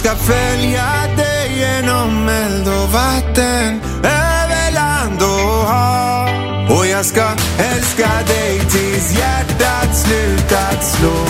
ska följa dig genom eld och vatten, över land och hav. Och jag ska älska dig tills hjärtat slutat slå.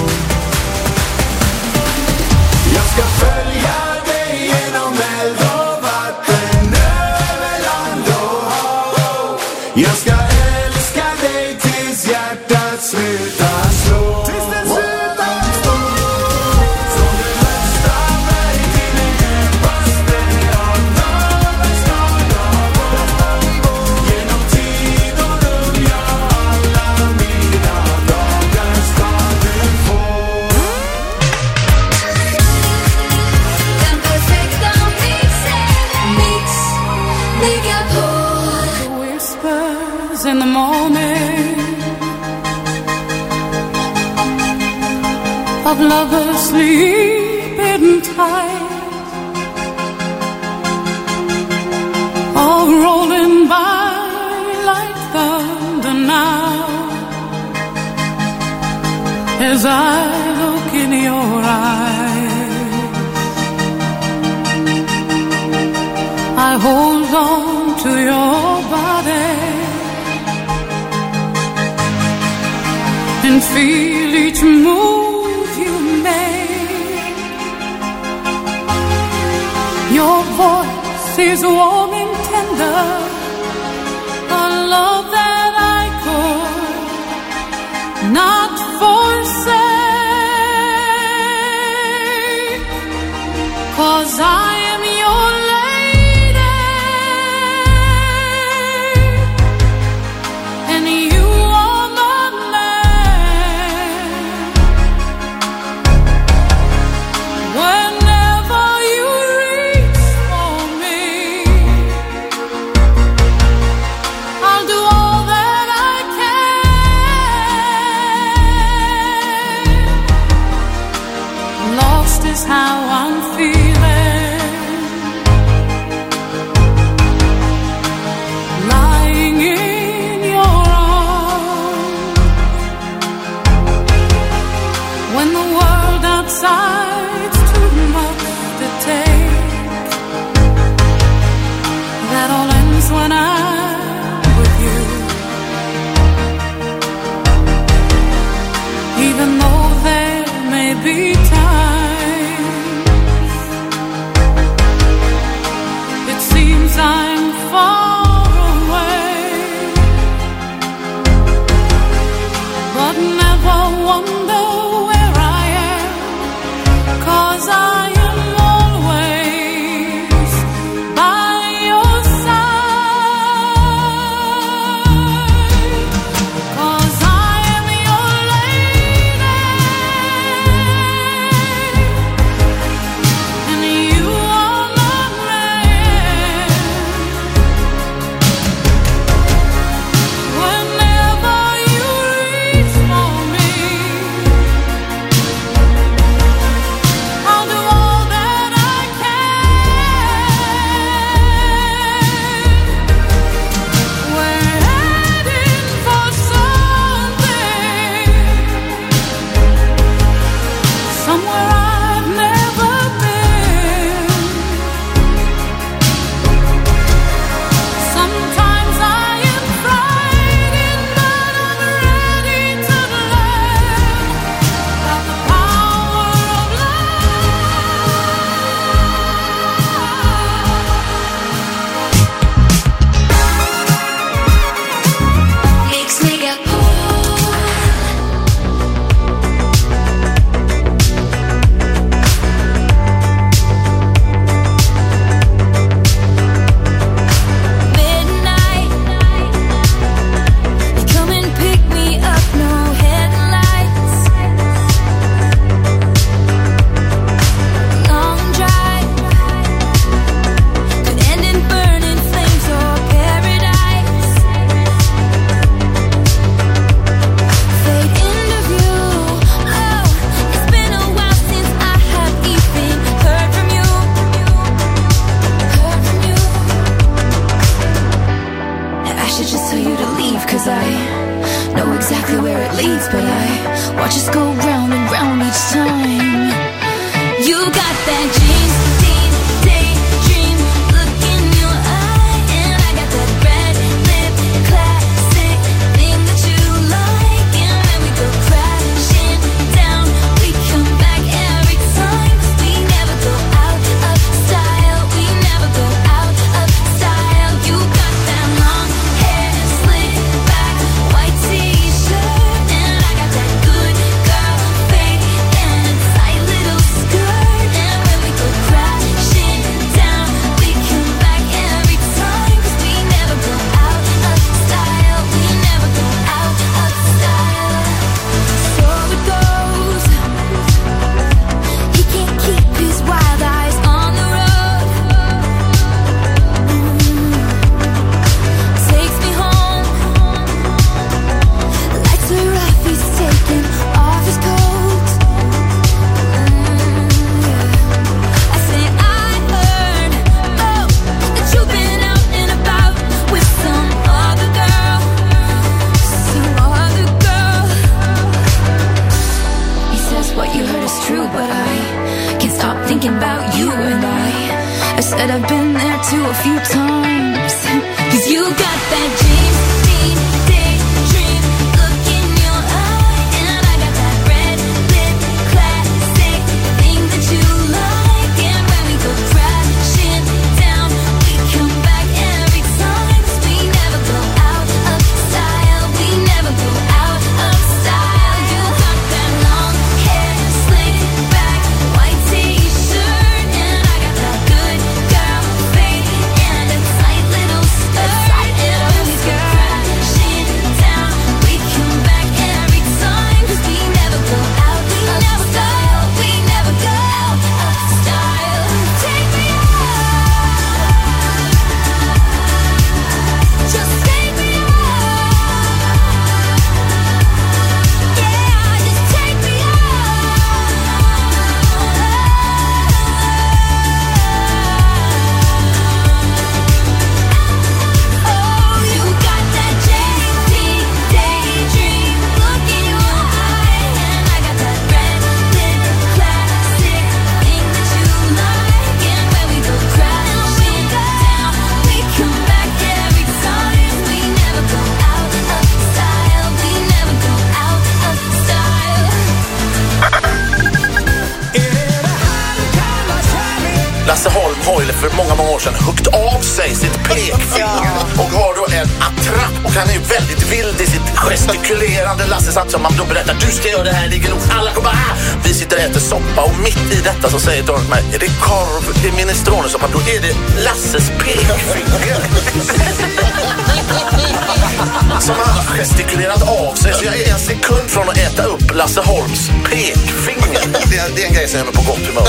Jag ska följa dig genom eld och vatten, över land och hav. Jag ska älska dig tills hjärtat slutar slå. Tills det slutar slå. Från det högsta berg till det djupaste av nördens stad jag går. Genom tid och rum, ja, alla mina dagar ska du få. Den perfekta mixen, Mix Megapol. Whispers in the morning of lovers sleeping tight, all rolling by like thunder now, as I look in your eyes. I hold on to your body and feel each move you make. Your voice is warm and tender, a love that I could not forsake, 'cause I am your lady and you are my man. Whenever you reach for me, I'll do all that I can. Lost is how I'm feeling, lying in your arms, when the world outside's too much to take. That all ends when I'm with you, even though there may be times it seems I'm far away, but never wonder where I am, 'cause I am always by your side, 'cause I am your lady and you are my man. Whenever you reach for me, I'll do all that I can. We're heading for something, somewhere I've never been. Sometimes I am frightened, but I'm ready to learn about the power of love. Mix Megapol. Midnight, you come and pick me up, no headlights. Long drive could end in burning flames or paradise. Fade into view. Oh, it's been a while since I have even heard from you. Heard from you. I should just tell you to leave, 'cause I know exactly where it leads, but I watch us go round and round each time. You got that dream, daydream look in your eye, and I got that red lip classic thing that you like. And when we go crashing down, we come back every time. 'Cause we never go out of style. We never go out of style. You got that long hair slick back, white t-shirt, and I got that good girl fade and a tight little skirt. And when we go crashing down, we come back every time. 'Cause we never go out of style. We never go out of style. So it goes. He can't keep his wild eyes on the road. Takes me home. Lights are off, he's taking off his coat. I say I heard, oh, that you've been out and about with some other girl. Some other girl. He says what you heard is true, but I can't stop thinking about you and I said I've been there too a few times. 'Cause you got that dream, daydream look in your eye, and I got that red lip classic thing that you like. And when we go crashing down, we come back every time. 'Cause we never go out of style. We never go out of style. You got that long hair slick back, white t-shirt, and I got that good girl fade and a tight little skirt. And when we go crashing down, we come back every time. 'Cause we never go out of style. We never go out of style. Take me out. Just take me out. Yeah, just take me out. Oh, you got that daydream look in your eye, and I got that red lip classic thing that you like. And when we go crashing down, we come back every time. We never go out of style. We never go out of style. Lasse Holm har ju för många år sedan huggit av sig sitt pekfinger och har då en attrapp, och han är ju väldigt vild i sitt gestikulerande. Lasse satt som man då berättar, du ska göra det här, ligger nog alla kommer vi sitter och äter soppa, och mitt i detta så säger Dorrit mig, är det korv i minestronesoppa? Då är det Lasses pekfinger som har gestikulerat av sig, så jag är en sekund från att äta upp Lasse Holms pekfinger. Det är en grej som är med på gott humör.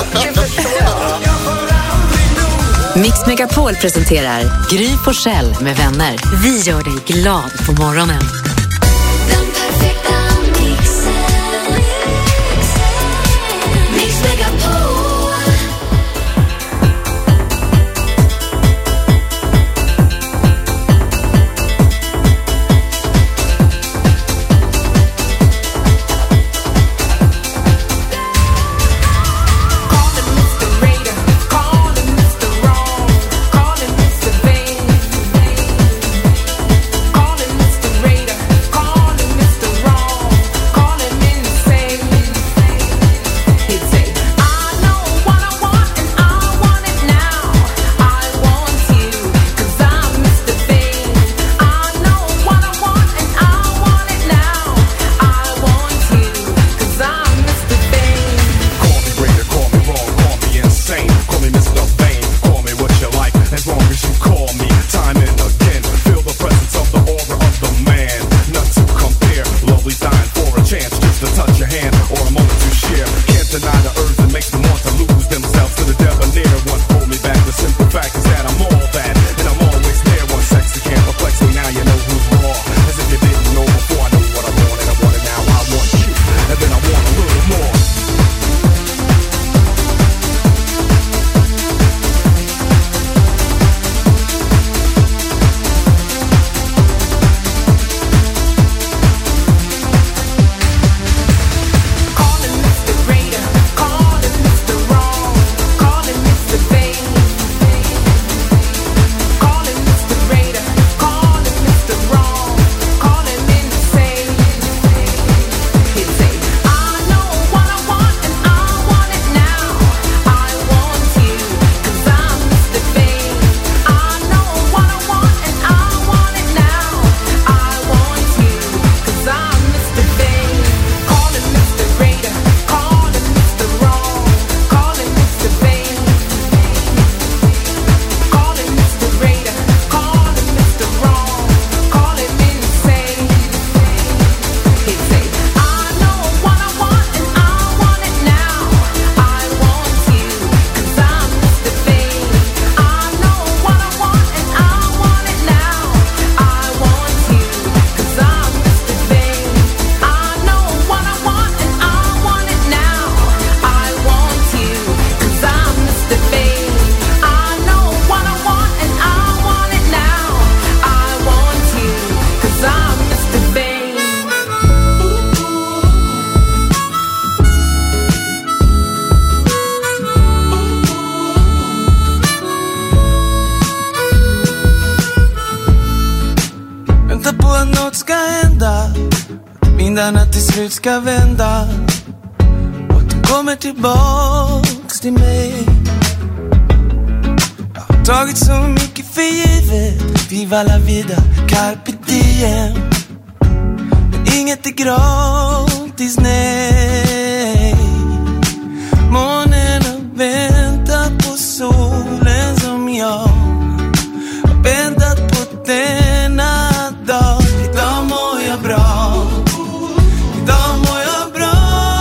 Mix Megapol presenterar Gry Forssell med vänner. Vi gör dig glad på morgonen. Den perfekta mixen. Mix Megapol. Calling Mr. Vain, calling Mr. Raider. Väntar på att något ska hända, vindarna till slut ska vända och att de kommer tillbaks till mig. Jag har tagit så mycket för givet, viva la vida, carpe diem. Men inget är gratis, nej. Månen har väntat på solen som jag har väntat på denna dag. Idag mår jag bra, idag mår jag bra,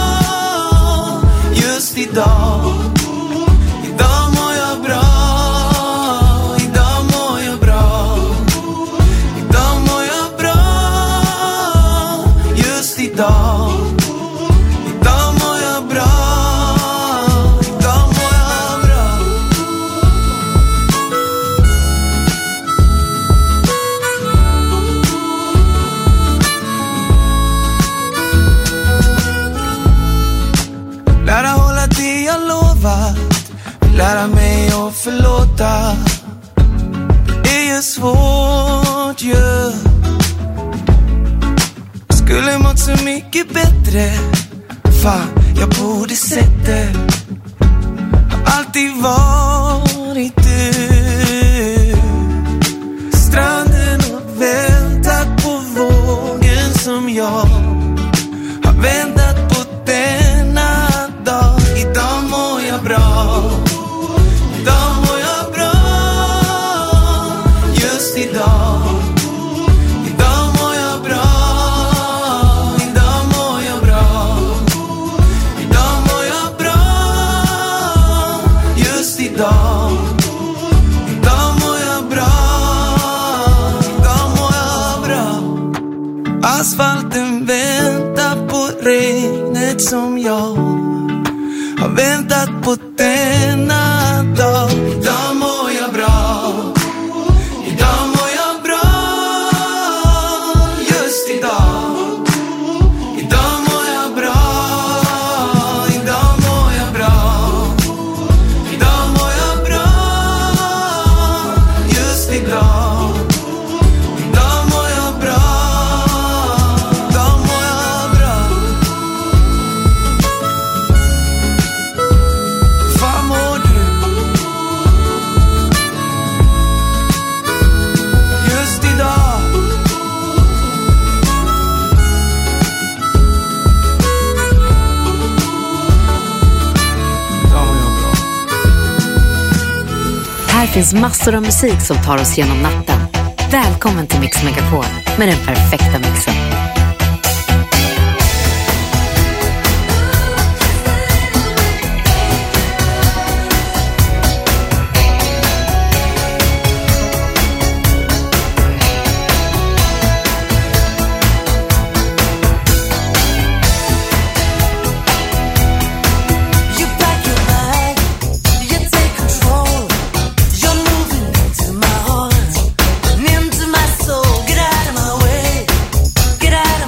just idag. Idag mår jag bra, idag mår jag bra, idag mår jag bra, just idag. Idag mår jag bra, idag mår jag bra. Lära hålla det jag lovat, lära mig att förlåta. Det är ju svårt ju. Jag skulle mått så mycket bättre, fan jag borde sett det. Har alltid varit du. Stranden har väntat på vågen som jag har väntat på denna dag. Idag mår jag bra, idag mår jag bra, just idag. Idag mår jag bra, idag mår jag bra, idag mår jag bra, just idag. Idag mår jag bra, idag mår jag bra. Asfalten väntar på regnet som jag har väntat på denna dag. Idag mår jag bra, idag mår jag bra, just idag. Idag mår jag bra, idag mår jag bra, idag mår jag bra, just idag. Idag mår jag bra, idag mår jag bra. Fan mår du? Just idag. Idag mår jag bra. Här finns massor av musik som tar oss genom natten. Välkommen till Mix Megapol med den perfekta mixen. You pack your bag, you take control. You're moving into my heart and into my soul. Get out of my way, get out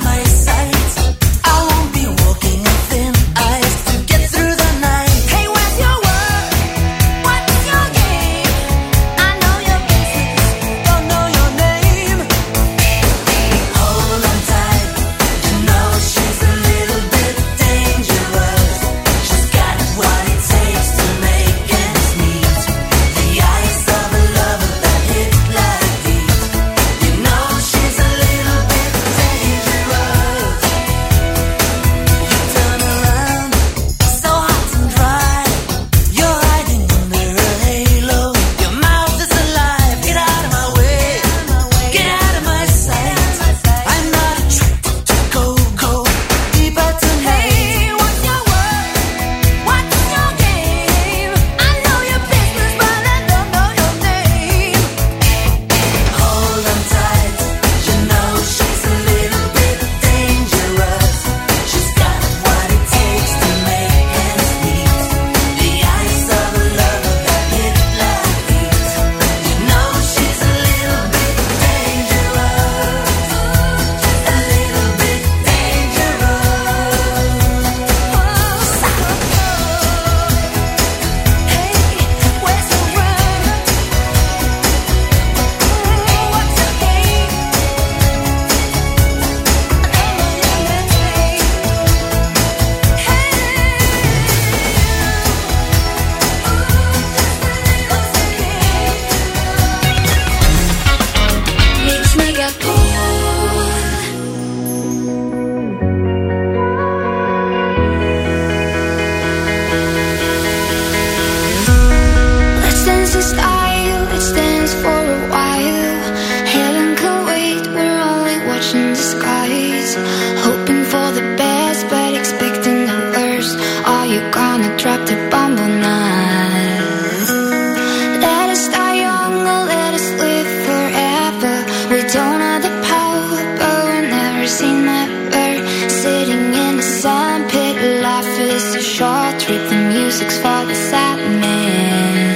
witch in disguise, hoping for the best but expecting the worst. Are you gonna drop the bomb or not? Let us die young or let us live forever. We don't have the power but we'll never say never. Sitting in the sandpit, life is a short trip. The music's for the sadness.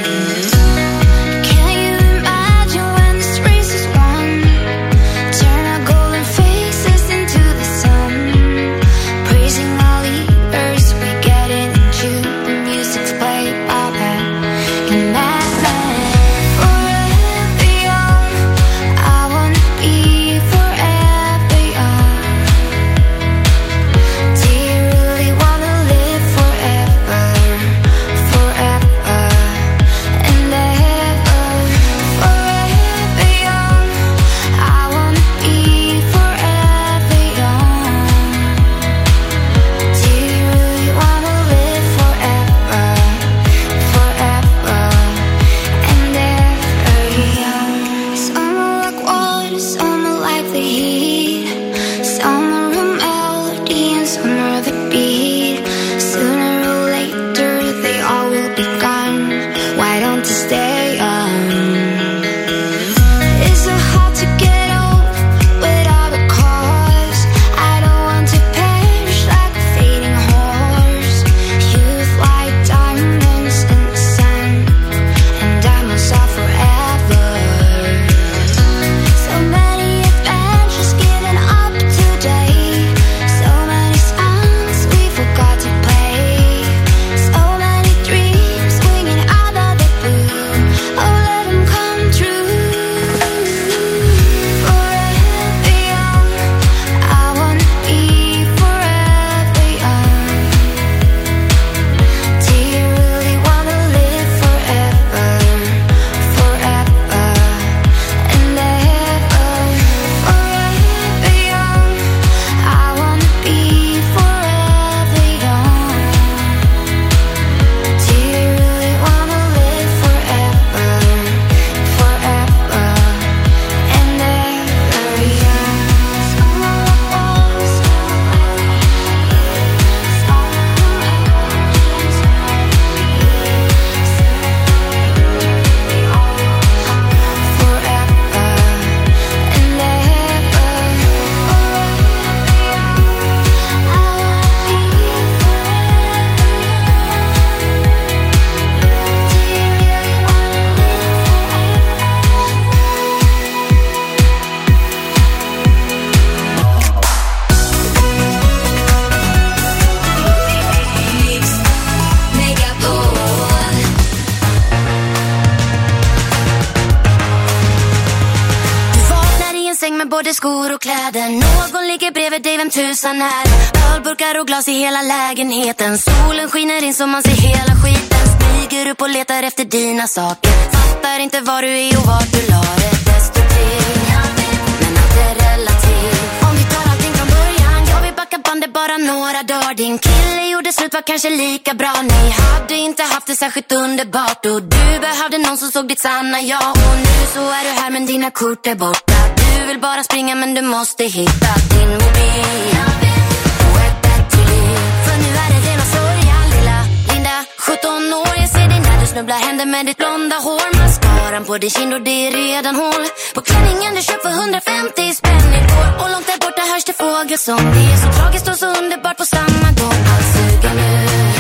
Både skor och kläder. Någon ligger bredvid dig, vem tusan är? Ölburkar och glas i hela lägenheten. Solen skiner in så man ser hela skiten. Smyger upp och letar efter dina saker. Fattar inte var du är och vart du la det. Destruktiv, men allt är relativt. Om vi tar allting från början, jag vill backa bandet bara några dagar. Din kille gjorde slut, var kanske lika bra. Ni hade inte haft det särskilt underbart. Och du behövde någon som såg ditt sanna jag. Och nu så är du här men dina kort är borta. Du vill bara springa men du måste hitta din mobil och ett bättre liv. För nu är det rena sorgen, lilla Linda 17 år, jag ser dig när du snubblar händer med ditt blonda hår. Mascaran på din kind och det är redan hål på klänningen du köpt för 150 spänn igår. Och långt där borta hörs det fågelsång. Det är så tragiskt och så underbart på samma gång. Allt suger nu.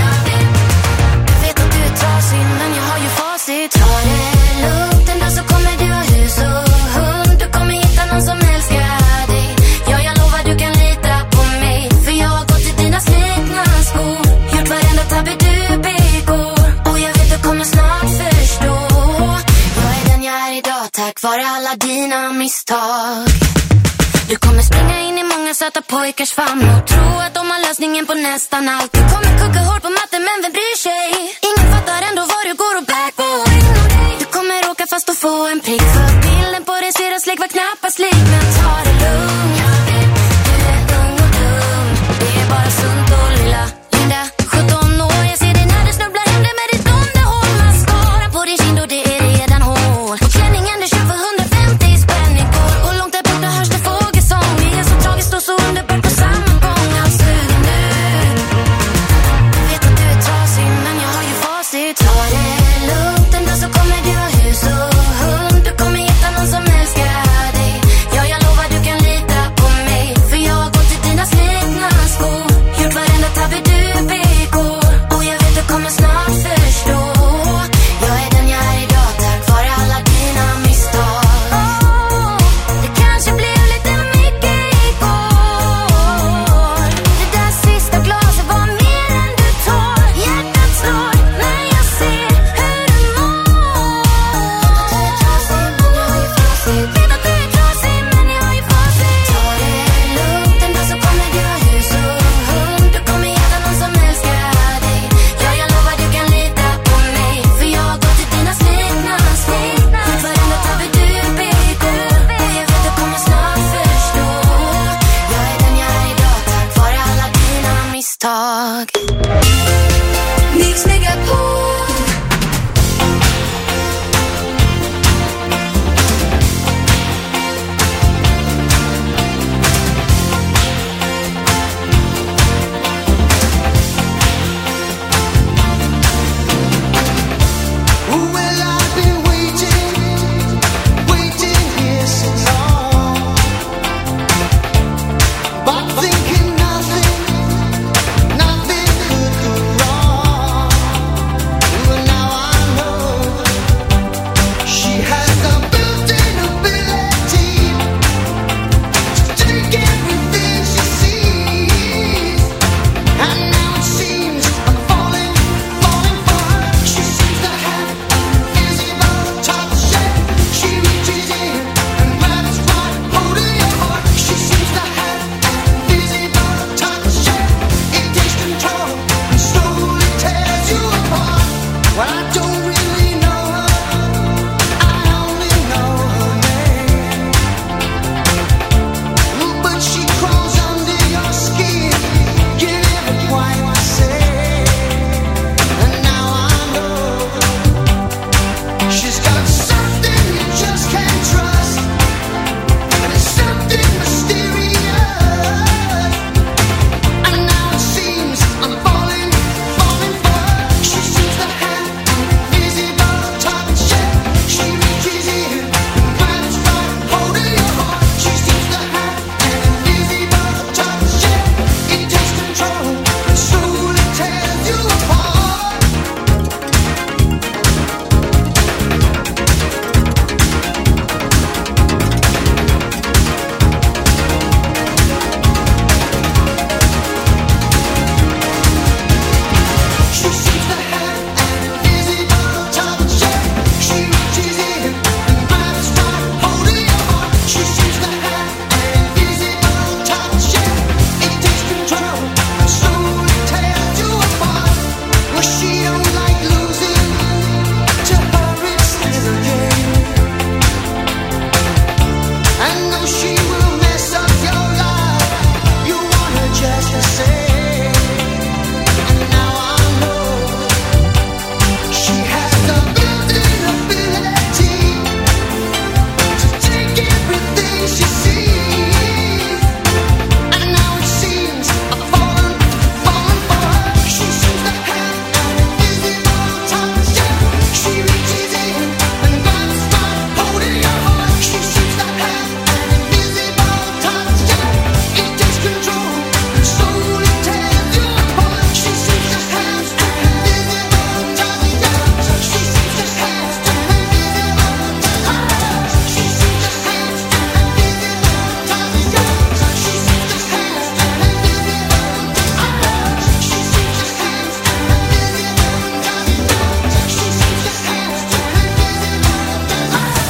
Jag vet att du är trasig men jag har ju facit. Ta det lugnt, en dag så kommer du ha hus och hund. Du kommer hitta någon som älskar dig. Ja, jag lovar du kan lita på mig. För jag har gått i dina slitna skor. Gjort varenda tabbe du begår. Och jag vet du kommer snart förstå. Jag är den jag är idag tack vare alla dina misstag. Du kommer springa in i många söta pojkars famn och tro att de har lösningen på nästan allt. Du kommer kugga hårt på matten men vem bryr sig? Ingen fattar ändå vad du går och bär på. Du kommer åka fast och få en prick. För bilden på dig ser släck var knappast lik. Men ta det lugnt. Du är ung och dum. Det är bara sunt och lilla Linda 17 år, jag ser dig när du snubblar händer med ditt blonda hår. Mascara på din kind och det är redan hål på klänningen du köpt för 150 spänn igår. Och långt där borta hörs det fågelsång. Vi är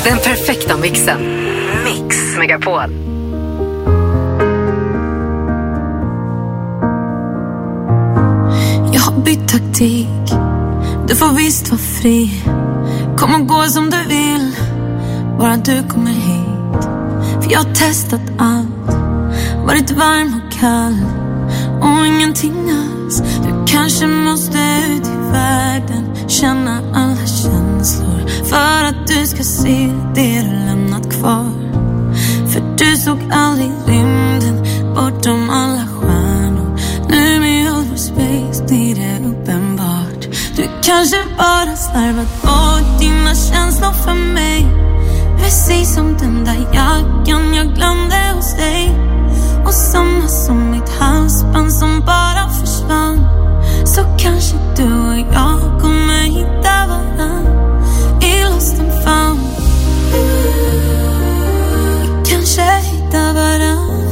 Den perfekta mixen. Mix Megapol. Jag har bytt taktik. Du får visst vara fri. Kom och gå som du vill, bara du kommer hit. För jag har testat allt, varit varm och kall och ingenting alls. Du kanske måste ut i världen, känna alla känslor, för att du ska se det du lämnat kvar. För du såg aldrig rymden bortom alla stjärnor. Nu med all vår space blir det uppenbart. Du kanske bara slarvat bort dina känslor för mig, precis som den där jackan jag glömde hos dig. Och samma som mitt halsband som bara försvann. Så kanske du och jag kommer hitta varann i lost and found. Vi kanske hittar varann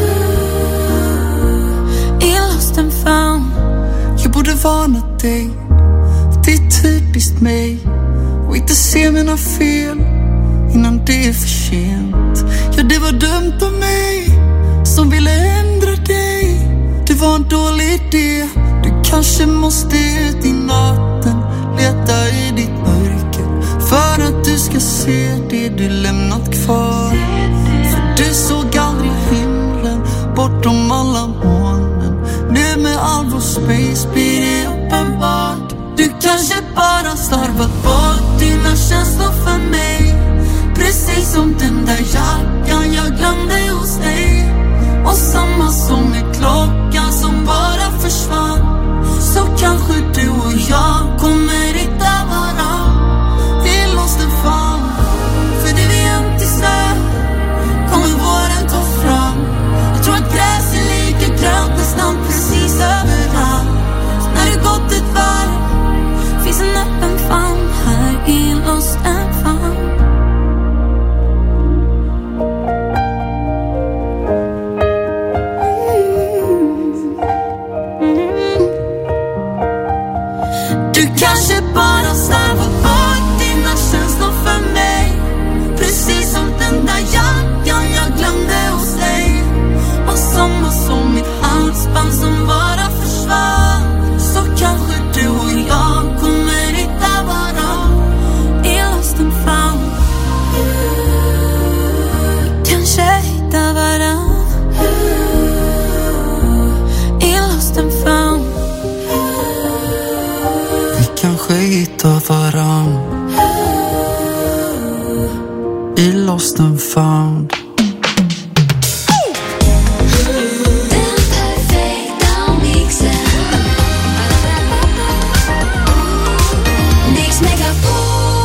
i lost and found. Jag borde varna dig, det är typiskt mig, och inte se mina fel innan det är för sent. Ja, det var dumt av mig som ville ändra dig. Det var en dålig idé. Du kanske måste ut i natten, leta i ditt mörker, för att du ska se det du lämnat kvar. För du såg aldrig himlen bortom alla molnen. Nu med all vår space blir det uppenbart. Du kanske bara slarvat bort dina känslor för mig, precis som den där jackan jag glömde hos dig. Och samma som med klockan som bara försvann. Så kanske du och jag kommer hitta varann i lost and found. För det vi inte ser kommer våren ta fram. Jag tror att gräs är lika grönt nästan precis överallt. Så när det gått ett varv finns en öppen famn här i lost and found. Kanske bara slarvat bort dina känslor för mig, precis som den där jackan jag glömde hos dig. Och samma som mitt halsband som bara försvann. Så kanske du och jag kommer hitta varann i lost and found. Kanske hitta varann i lost and found. Kanske hitta varann i lost and found. Den perfekta mixen. Mix Megapol.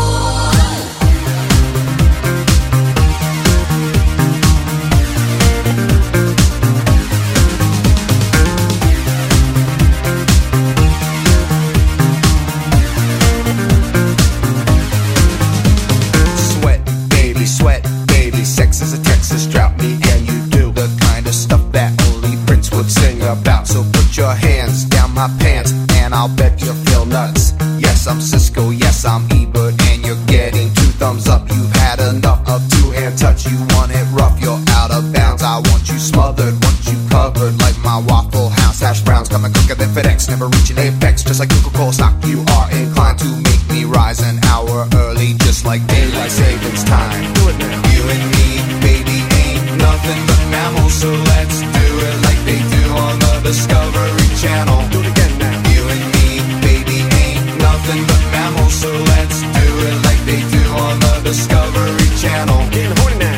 My pants, and I'll bet you feel nuts. Yes, I'm Cisco, yes, I'm Ebert, and you're getting 2 thumbs up. You've had enough of 2-hand touch. You want it rough, you're out of bounds. I want you smothered, want you covered like my Waffle House hash browns. Coming quicker than FedEx, never reaching apex. Just like Coca-Cola stock, you are inclined to make me rise an hour early, just like daylight savings time. Do it now. You and me, baby, ain't nothing but mammals, so let's do it like they do on the Discovery Channel. Do it again now. You and me, baby, ain't nothing but mammals, so let's do it like they do on the Discovery Channel. Getting horny now.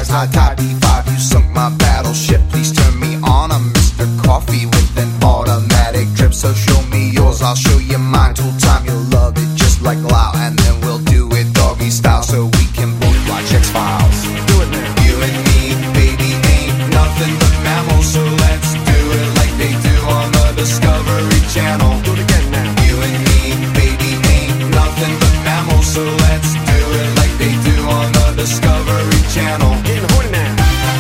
I tied D5, you sunk my battleship. Please turn me on, I'm Mr. Coffee with an automatic drip. So show me yours, I'll show you mine. Tool time, you'll love it just like Lau. And then we'll do it doggy style so we can both watch X-Files. Do it now. You and me, baby, ain't nothing but mammals. So let's do it like they do on the Discovery Channel. Do it again now. You and me, baby, ain't nothing but mammals. So let's do it like they do on the Discovery Channel. Getting horny now.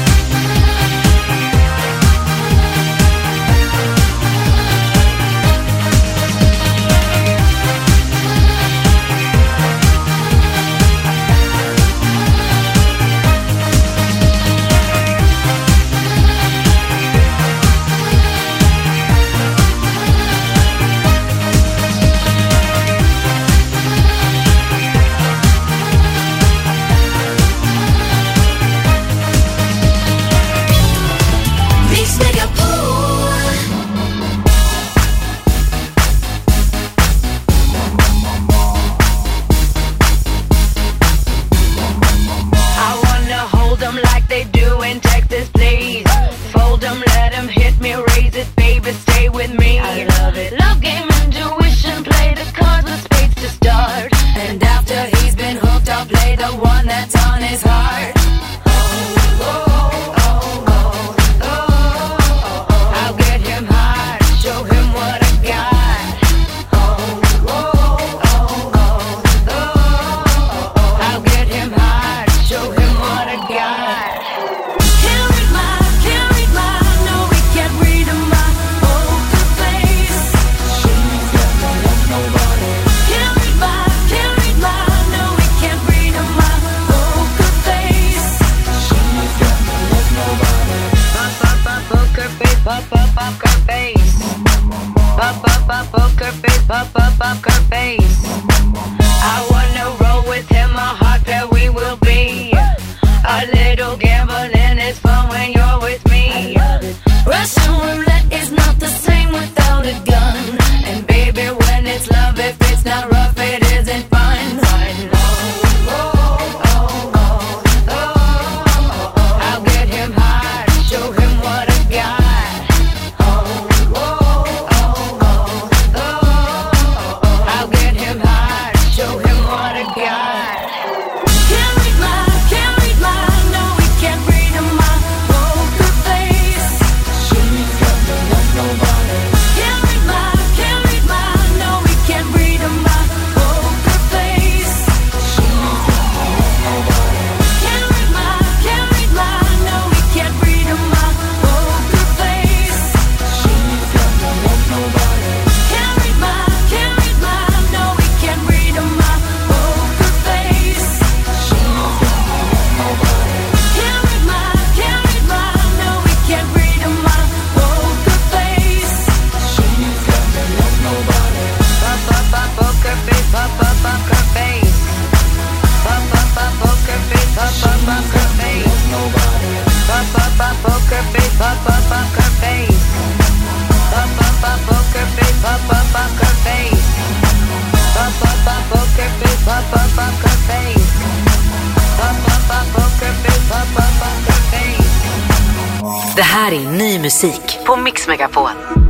Det här är ny musik på Mix Megapol.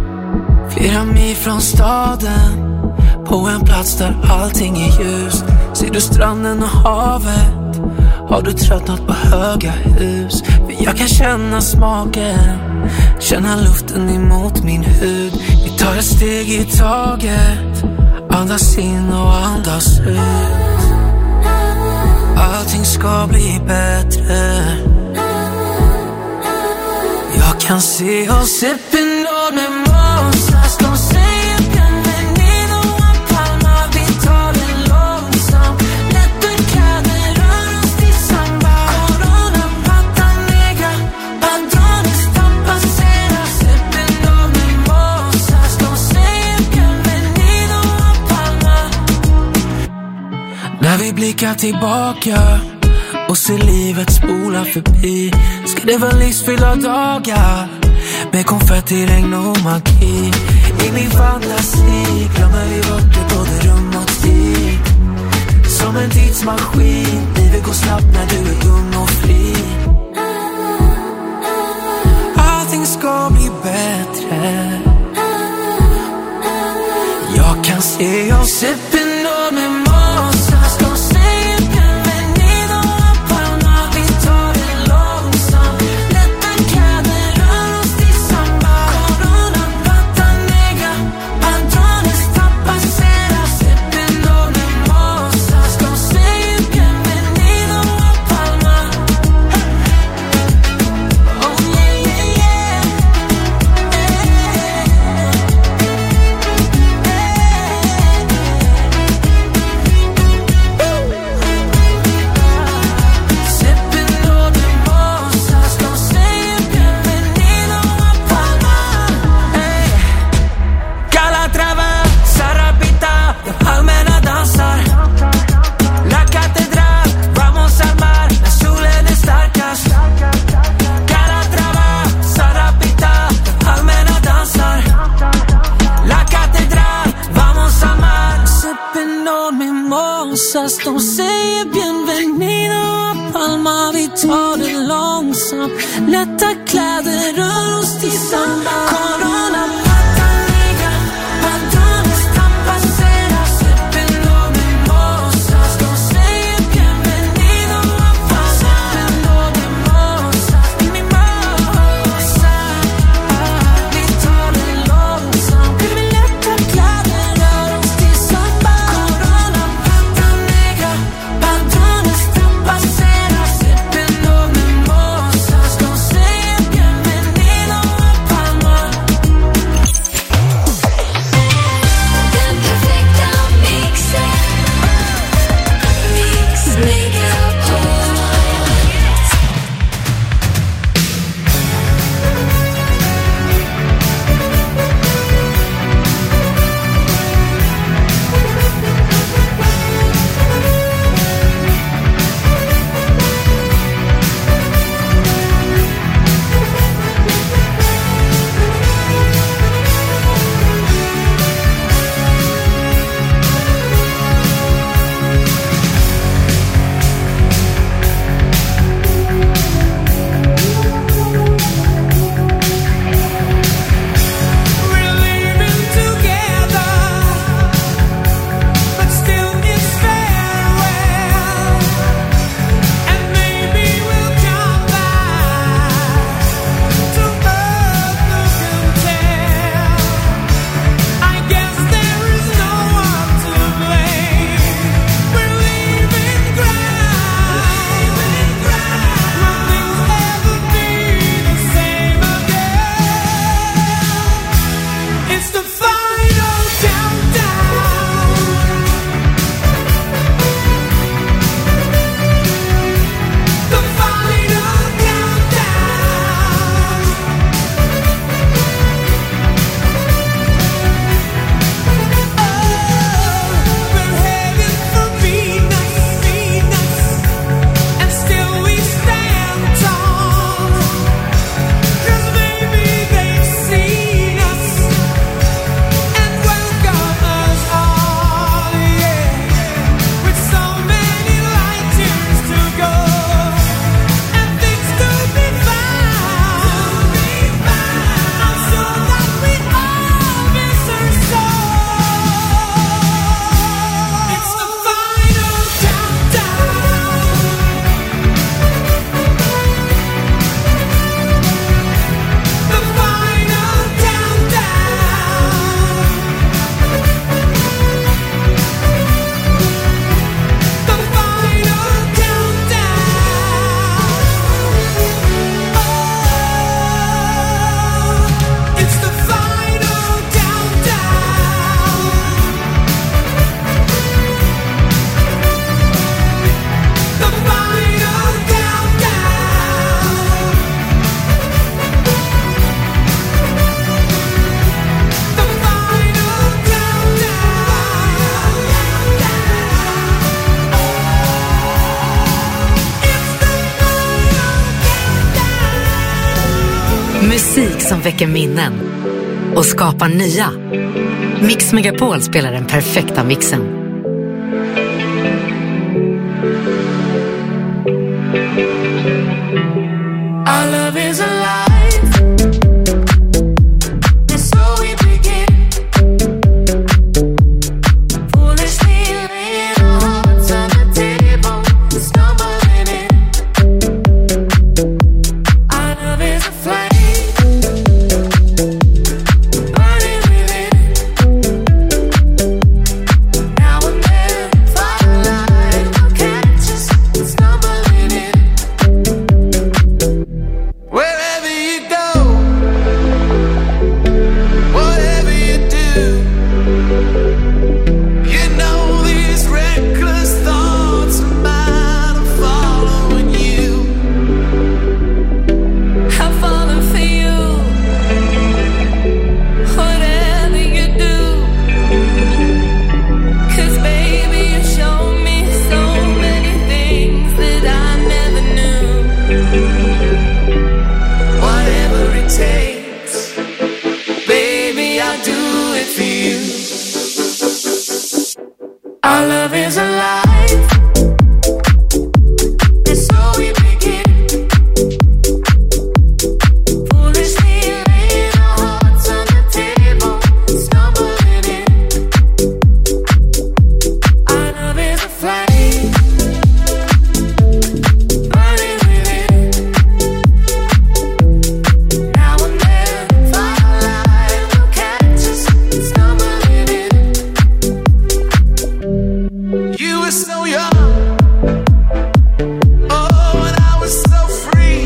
Flera mil från staden, på en plats där allting är ljus. Ser du stranden och havet? Har du tröttnat på höga hus? För jag kan känna smaken, känna luften emot min hud. Vi tar ett steg i taget, andas in och andas ut. Allting ska bli bättre. Jag kan se oss sipping on med Moses. De säger bienvenido a Palma. Vi tar det långsamt. Lätt kläder rör oss till samba. Corona, pata negra, patrones tapacera. Sipping on med Moses. De säger bienvenido a Palma. När vi blickar tillbaka och ser livet spola förbi, ska det vara livsfyllda dagar med konfetti, regn och magi. I min fantasi glömmer vi bort det, både rum och tid. Som en tidsmaskin, livet går snabbt när du är ung och fri. Se penno mimosas, conseguí bienvenido a Palma, Victoria Lonesome. Lätta kläder, rör oss till samba. Corona, pata negra, patrones tapacera. Se penno mimosas, conseguí bienvenido a Palma. Oh yeah, yeah, yeah. De säger bienvenido a Palma, vi tar det långsamt. Lätta kläder, rör oss till samba. Corona, pata negra, patrones tapacera. Se penno mimosas, de säger bienvenido a Palma. Se penno mimosas, mimosas. Vi tar det långsamt. Vi lätta kläder, rör oss till samba. Corona, patrones tapacera. Se penno mimosas, de säger bienvenido a Palma. Den perfekta mixen. Mix Megapol. We're living together, but still it's farewell. And maybe we'll come back to earth, look and tell. I guess there is no one to blame. We're leaving ground. Nothing's ever be the same again. It's the final countdown. The final countdown. We're headed for Venus, and still we stand tall. 'Cause maybe they've seen us and welcome us all, yeah. With so many light years to go and things to be found, I'm sure that we all miss her so. It's the final countdown. The final countdown. The final countdown. Oh, it's the final countdown. The final countdown. The final countdown. Musik som väcker minnen och skapar nya. Mix Megapol spelar den perfekta mixen. Our love is alive. And so we begin. Full Our love is alive. It's so we begin. Foolishly laying our hearts on the table, stumbling in. Our love is a flame, burning within. Now and then, firelight will catch us, stumbling in. You were so young, oh, and I was so free.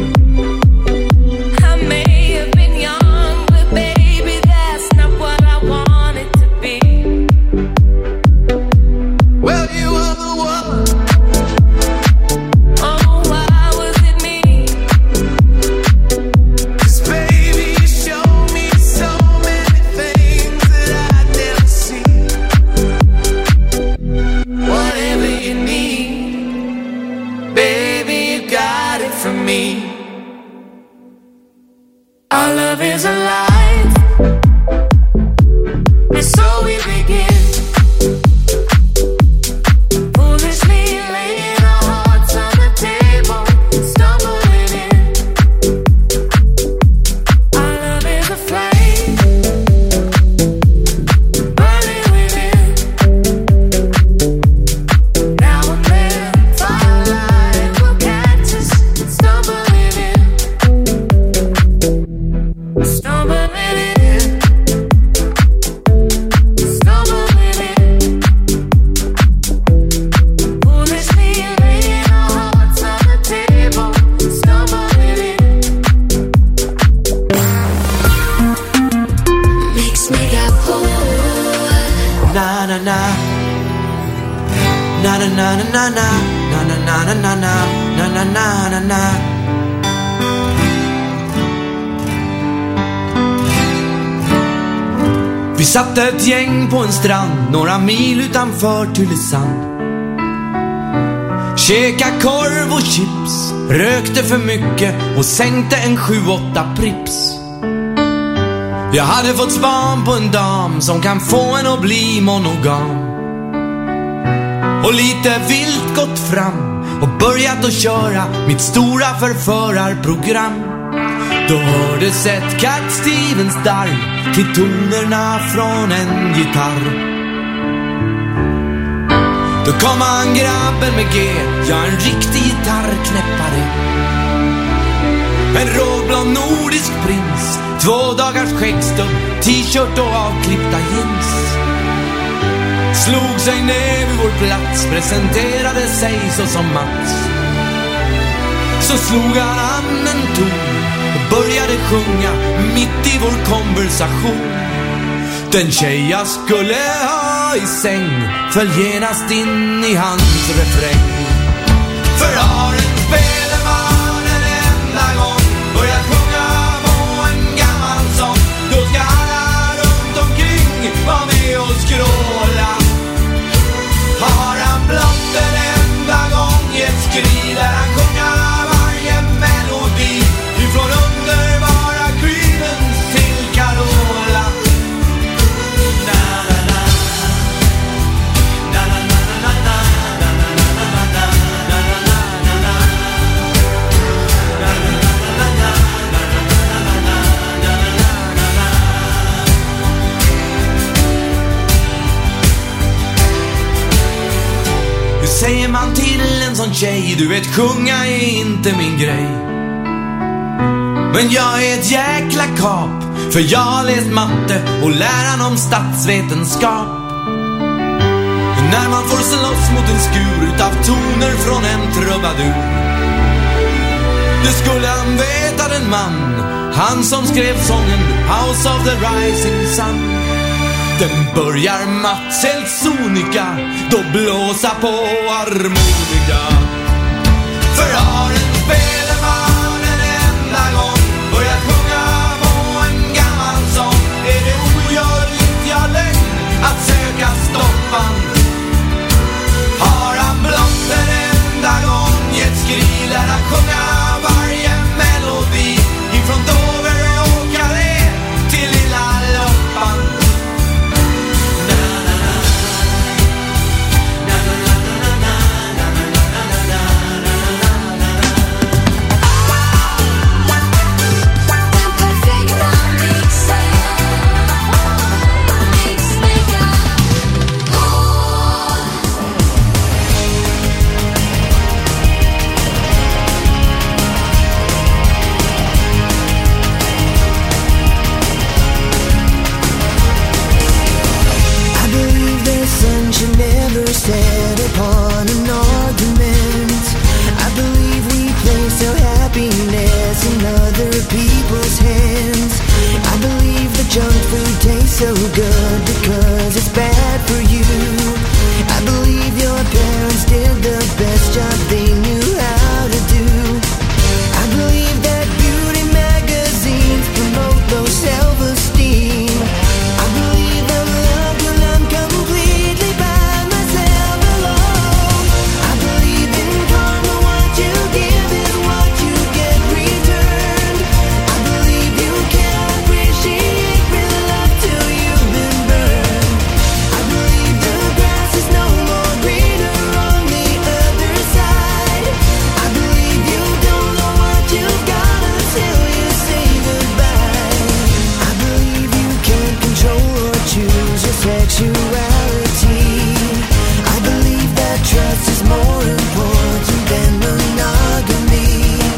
I may have been young, but baby, that's not what I wanted to be. Well, you were the one. Oh, why was it me? 'Cause baby, you showed me so many things that I'd never seen. Whatever you need, baby, you got it from me. Our love is alive, and so we begin. Foolishly laying our hearts on the table, stumbling in. Our love is a flame, burning within. Now and then, firelight will catch us, stumbling in. Stumbling in. Stumbling in. Foolishly laying our hearts on the table, stumbling in. Mix Megapol. Na na na. Na na na na na na. Na na na na na na. Na na na na na. Vi satt ett gäng på en strand några mil utanför Tylösand. Käka korv och chips, rökte för mycket och sänkte en 7-8 prips. Jag hade fått span på en dam som kan få en att bli monogam. Och lite vilt gått fram och börjat att köra mitt stora förförarprogram. Då hördes ett Cat Stevens darr till tonerna från en gitarr. Då kom han grabben med G, ja, en riktig gitarrknäppare. En råblond nordisk prins, 2 dagars skäggstubb, t-shirt och avklippta jeans. Slog sig ner vid vår plats, presenterade sig så som Mats. Så slog han an en ton och började sjunga mitt i vår konversation. Den tjej jag skulle ha i säng föll genast in i hans refräng. För har en spelman en enda gång börjat sjunga på en gammal sång, då ska alla runt omkring vara med och skråla. Har han blott en enda gång ett skri där han sjunga varje melodi, ifrån underbara Creedence till Carola. Na na na, na na na na na, na na na na na, na na na na na, na na na na na, na na na na. Hur säger man till en sån tjej? Du vet, sjunga är inte min grej. Men jag är ett jäkla kap, för jag har läst matte och läran om statsvetenskap. När man får slåss mot en skur utav toner från en trubadur, det skulle han veta, den man, han som skrev sången House of the Rising Sun. Den börjar Mats helt sonika, då blåsa på harmonika. För har en spelman en enda gång börjat sjunga på en gammal sång, är det ogörligt, ja lögn, att söka stoppan. Har han blott en enda gång gett skrilar att sjunga varje melodi, ifrån Dover och Calais till lilla Loppan. Set upon an argument. I believe we place our happiness in other people's hands. I believe the junk food tastes so good because it's bad for you. I believe your parents did the best job they knew how to do. I believe that beauty magazines promote low self-esteem. I believe I'm loved when I'm completely by myself alone. I believe in karma, what you give is what you get returned. I believe you can't appreciate real love till you've been burned. I believe the grass is no more greener on the other side. I believe you don't know what you've got until you say goodbye. I believe you can't control or choose your sexuality. I believe that trust is more important than monogamy.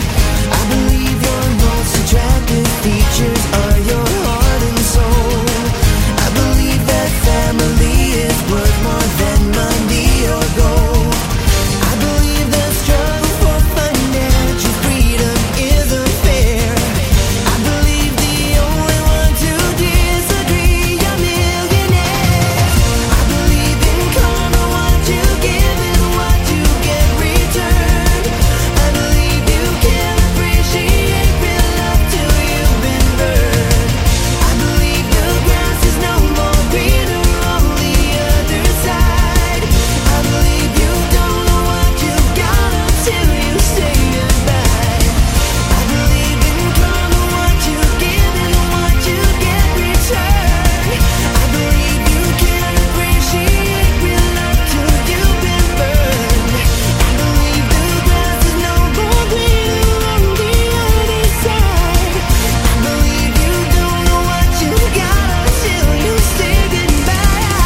I believe your most attractive features are your heart and soul. I believe that family is worth more than money or gold. I believe the struggle for financial freedom isn't fair. I believe the only ones who disagree are millionaires. I believe in karma, what you give is what you get returned. I believe you can't appreciate real love till you've been burned. I believe the grass is no more greener on the other side. I believe you don't know what you've got until you say goodbye. I believe in karma, what you give is what you get returned. I believe you can't appreciate real love till you've been burned. I believe the grass is no more greener on the other side. I believe you don't know what you got until you say goodbye.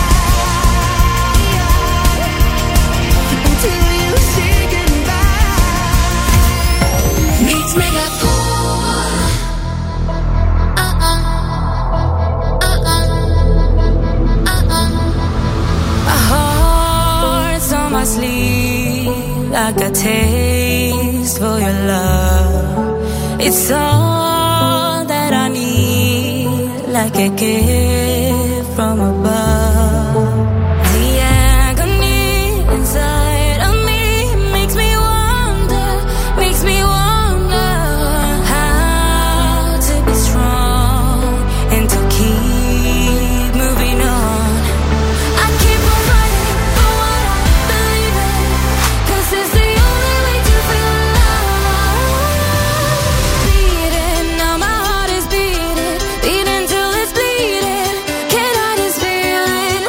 Until you say goodbye. Mix Megapol. My heart's on my sleeve. I got taste for your love. It's all that I need, like a gift from above. The agony inside of me makes me wonder how to be strong and to keep moving on. I keep on fighting for what I believe in, 'cause it's the only way to feel love. Beating, now my heart is beating till it's bleeding. Can I just feel it?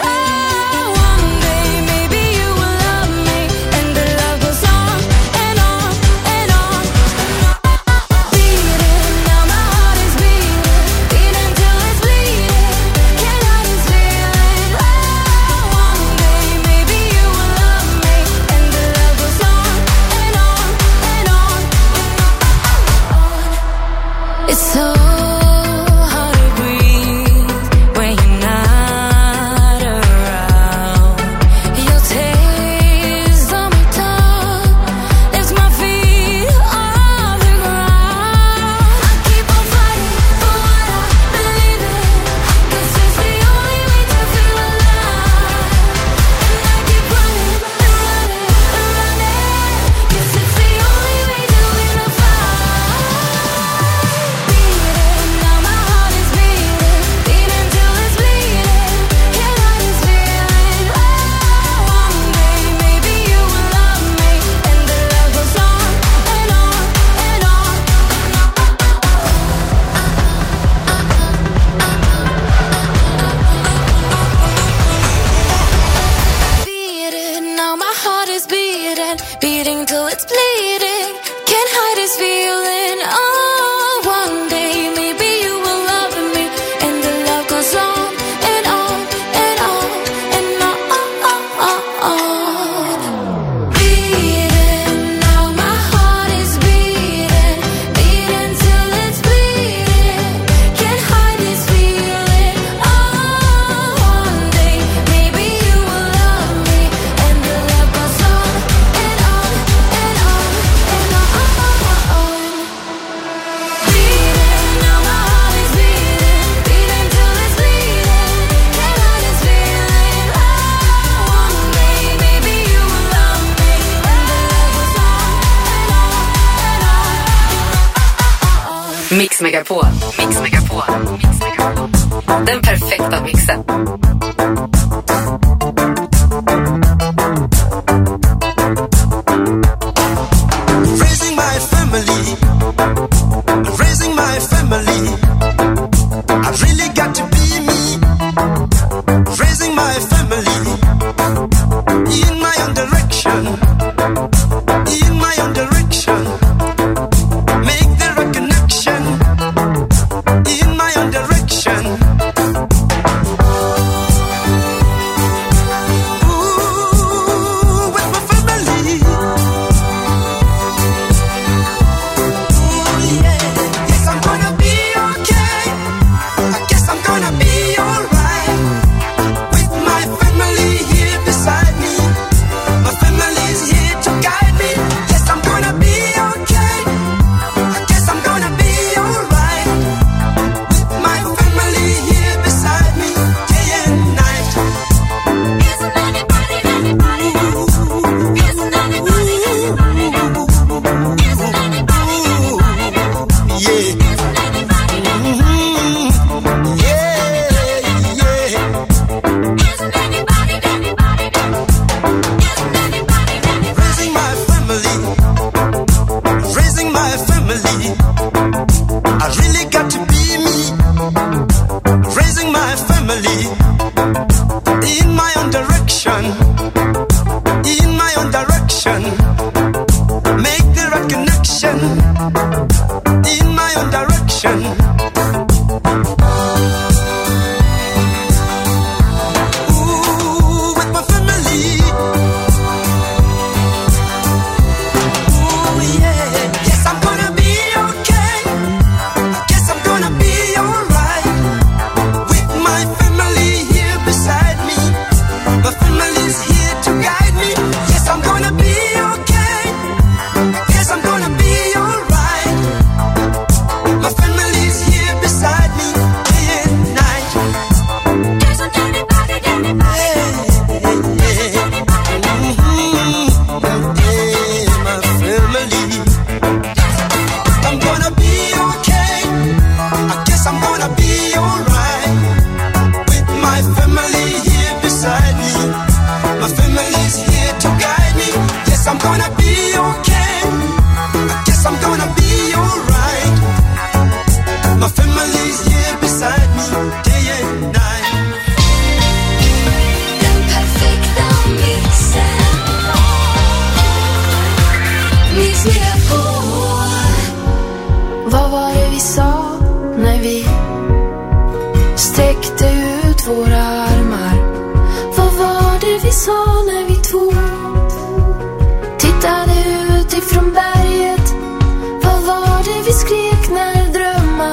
It's so hard to breathe when you're not around. Your taste on my tongue lifts my feet off the ground. I keep on fighting for what I believe in, 'cause it's the only way to feel alive. And I keep running and running and running, 'cause it's the only way to win a fight. Beating, now my heart is beating, beating till it's bleeding. Can't hide this feeling. Oh, one day maybe you will love me, and the love goes on and on and on. Beating, now my heart is beating, beating till it's bleeding. Can't hide this feeling. Oh, one day maybe you will love me, and the love goes on and on and on and on. Beating, now my heart is beating, beating till it's bleeding. Can't hide this feeling. Oh, one day maybe you will love me, and the love goes on and on and on and on. Beating, now my heart is beating, beating till it's bleeding. Can't hide this feeling. Oh, one day maybe you will love me, and the love goes on and on. Mix Megapol. Mix Megapol. Mix Megapol. Den perfekta mixen. Raising my family, raising my family. I really got to be me. Raising my family in my own direction, in my own direction. Make the right connection in my own direction. Ooh, with my family. Yes, I'm gonna be okay. I guess I'm gonna be alright. With my family here beside me. My family's here to guide me. Yes, I'm gonna be okay. I guess I'm gonna be alright. With my family here beside me, day and night. Isn't anybody, anybody, isn't anybody, anybody, isn't anybody, yeah. Raising my family, raising my family. I really got to be me. Raising my family in my own direction, in my own direction. Make the right connection in my own direction. Ooh, with my family. Ooh, yeah. Yes, I'm gonna be okay. I guess I'm gonna be alright. With my family here beside me. My family's here to guide me. Yes, I'm gonna be okay. Yes, I'm gonna be alright. My family's here beside me, day and night. Isn't anybody, anybody? My family. I'm gonna be okay. I guess I'm gonna be alright. With my family here beside me. My family's here to guide me. Yes, I'm gonna be okay. I guess I'm gonna be alright. My family's here beside me, day and night. Den perfekta mixen. Mix Megapol. Vad var det vi sa när vi sträckte ut våra armar? Vad var det vi sa när vi två tittade ut ifrån berget? Vad var det vi skrek när drömmar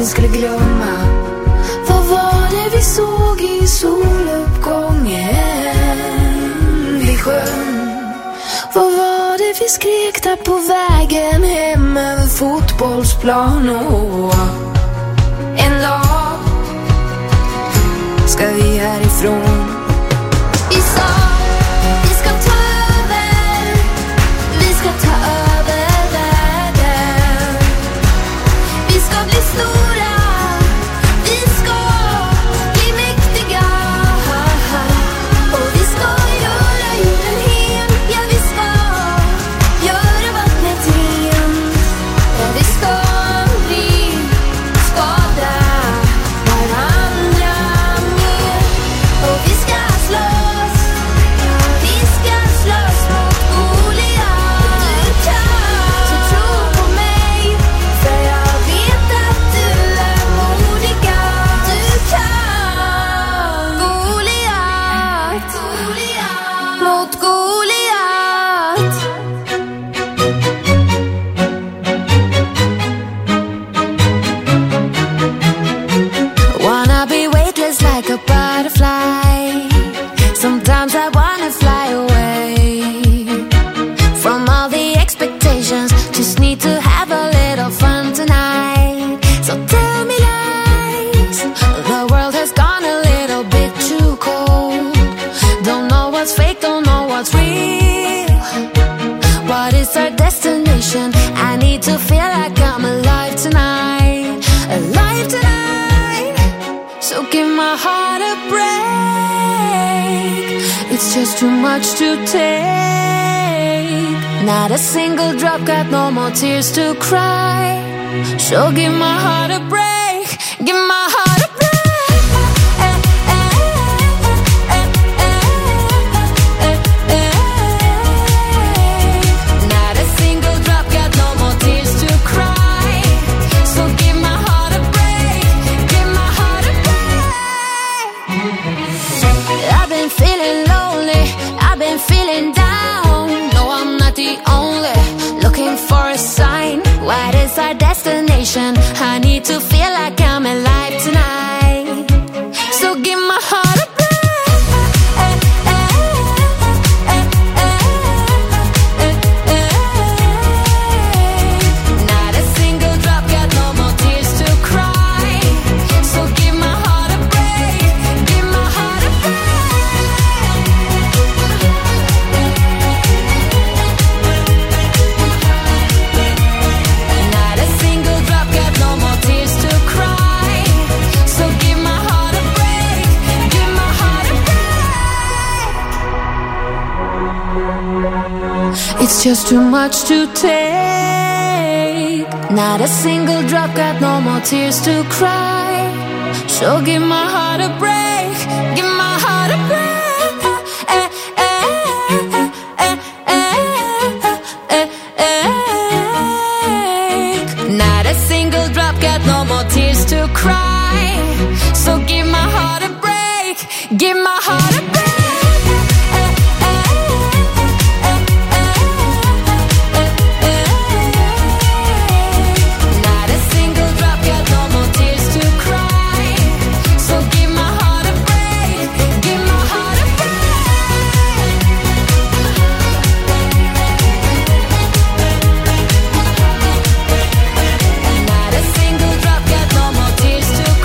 skulle glömma. Vad var det vi såg i soluppgången vid sjön? Vad var det vi skrek där på vägen hem över fotbollsplan? Och en dag ska vi härifrån. Vi sa, vi ska ta över, vi ska ta över världen. Vi ska bli stora, vi ska bli mäktiga. Och vi ska göra jorden hel, ja vi ska göra vattnet rent. Ja vi ska bli skada varandra mer. Och vi ska slåss mot Goliat. Du kan, så tro på mig, för jag vet att du är modiga. Du kan, Goliat mot Goliat. Wanna be weightless like a butterfly. Sometimes I wanna fly away from all the expectations. Just need to have a little fun tonight. So tell me lies. The world has gone a little bit too cold. Don't know what's fake, don't know what's real. What is our destination? I need to feel like I'm alive tonight. Alive tonight. So give my heart a break. It's just too much to take. Not a single drop, got no more tears to cry. So give my heart a break. Give my heart a break. Not a single drop, got no more tears to cry. So give my heart a break. Give my heart a break. I've been feeling lonely, I've been feeling down. No, I'm not the only, looking for a sign. What is our destination? I need to feel like I'm alive tonight. So give my heart a break. Not a single drop, got no more tears to cry. So give my heart a break. Give my heart a break. Not a single drop, got no more tears to cry. So give my heart a break. Give my heart a break. It's just too much to take. Not a single drop, got no more tears to cry. So give my heart a break. Give my heart a break. Not a single drop, got no more tears to cry. So give my heart a break. Give my heart a break. Not a single drop, got no more tears to cry. So give my heart a break. Give my heart a break. Not a single drop, got no more tears to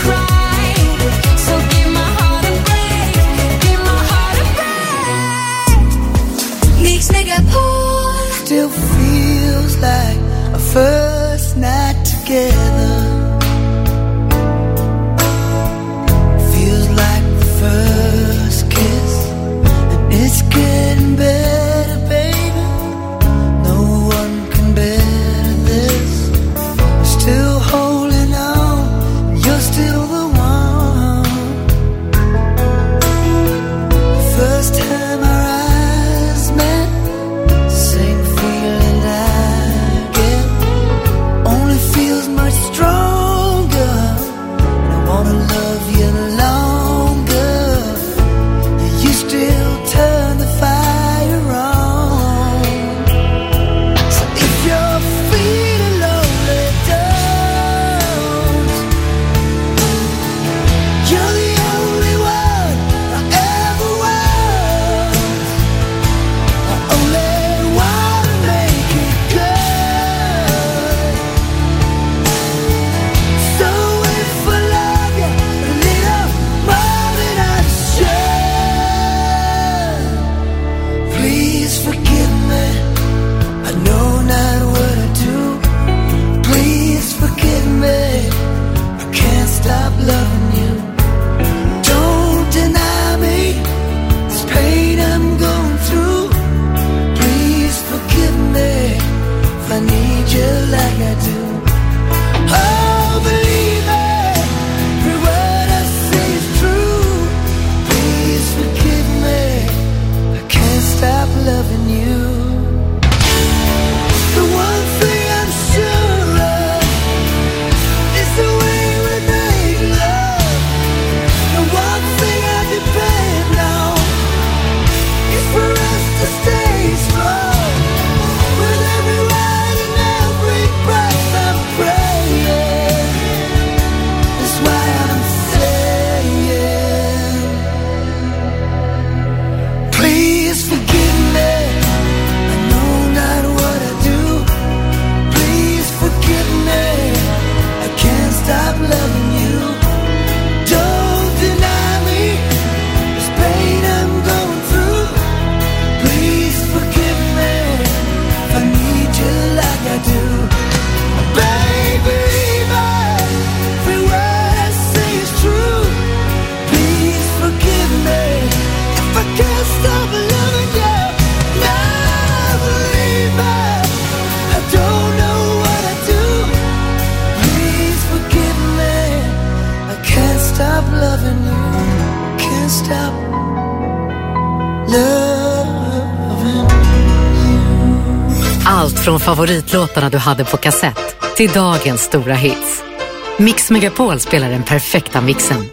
från favoritlåtarna du hade på kassett till dagens stora hits. Mix Megapol spelar den perfekta mixen.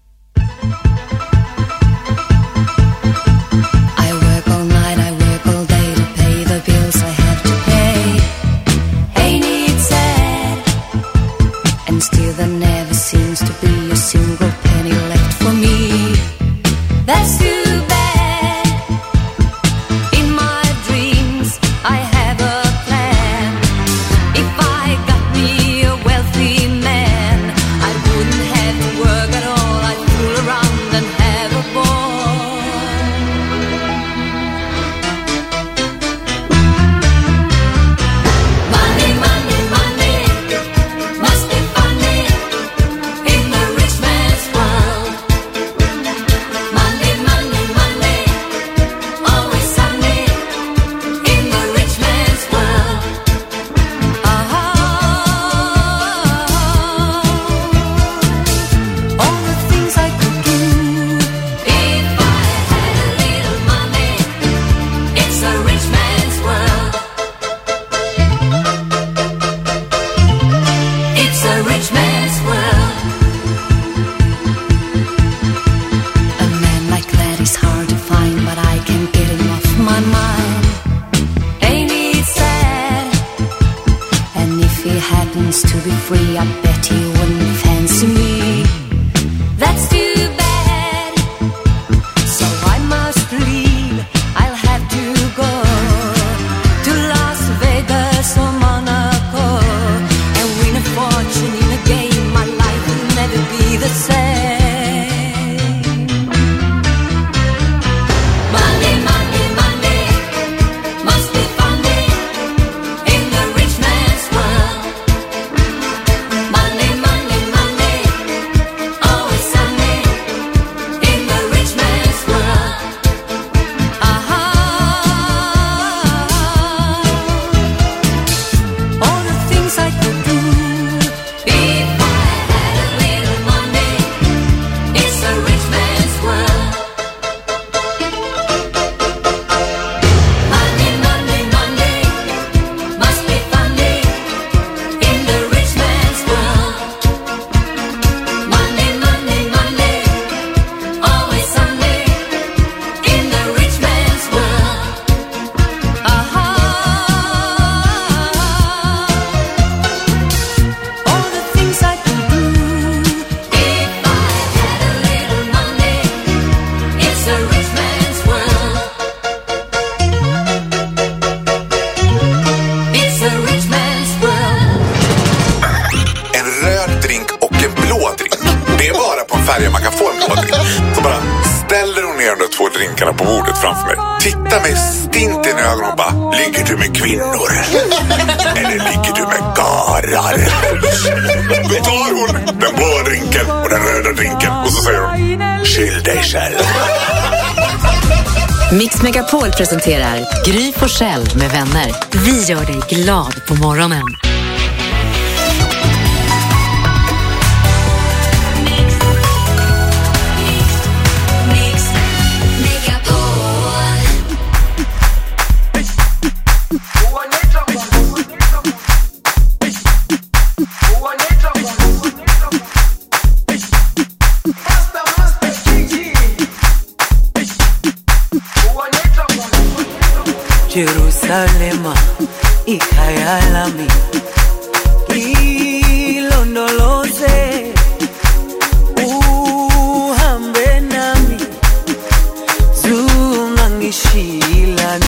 Still there never seems to be a single penny left for me. That's too bad. In my dreams I have a plan. If I got me a wealthy man, I wouldn't have to work at all. I'd fool around and have a ball. Money, money, money must be funny in the rich man's world. Money, money, money, always sunny in the rich man's world. All the things I could do if I had a little money. It's a rich man's world. It's a rich man's world. A man like that is hard to find, but I can't get him off my mind. Ain't it sad? And if he happens to be free, I bet he wouldn't fancy me. That's too bad. So I must leave. I'll have to go to Las Vegas or Monaco and win a fortune in a game. My life will never be the same. Money, money, money must be funny in the rich man's world. Money, money, money, always sunny in the rich man's world. All the things I could do if I had a little money. It's a rich man's world. Money, money, money must be funny in the rich man's world. Money, money, money, always sunny in the rich man's world. All the things I could do if I had a little money. It's a rich man's world. It's a rich man's world. En röd drink och en blå drink. Det är bara på en färja man kan få en blå drink. Så bara ställer hon ner de två drinkarna på bordet framför mig. Titta mig stint i ögonen och bara: ligger du med kvinnor? Eller ligger du med garar? Då tar hon den blå drinken och den röda drinken och så säger hon: skyll dig själv. Mix Megapol presenterar Gry Forssell med vänner. Vi gör dig glad på morgonen. Mix Megapol. Jerusalema, hija lami,